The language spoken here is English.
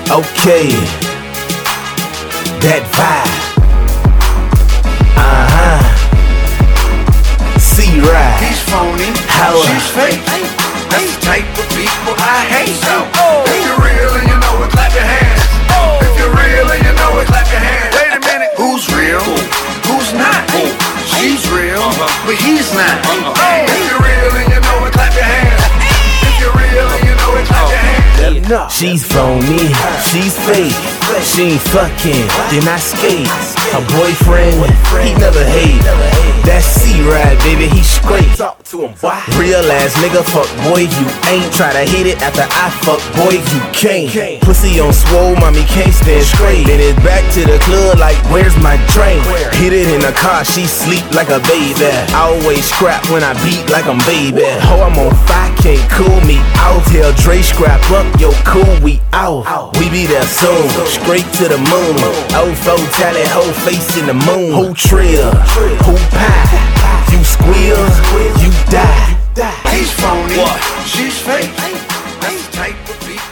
Okay, that vibe. C-Ride. He's phony, she's fake. That's the type of people I hate. So, if you're real and you know it, clap your hands. If you're real and you know it, clap your hands. Wait a minute, who's real? Who's not? She's real, but he's not. If you're real and you know it, clap your hands. If you're real and you know it, clap your hands. She's phony, she's fake. She ain't fucking, then I skate. Her boyfriend, he never hate. That C-Ride, baby, he straight. Real ass nigga, fuck boy, you ain't. Try to hit it after I fuck boy, you can't. Pussy on swole, mommy can't stand straight. Then it's back to the club like, where's my train? Hit it in the car, she sleep like a baby. I always scrap when I beat like I'm baby. Ho, I'm on fire, can't cool me out. Tell Dre scrap up, yo cool, we out. We be there soon, straight to the moon. O4 tally, whole face in the moon. Who trill, who pie? You squeal, you die. He's phony, she's fake. That's the type of people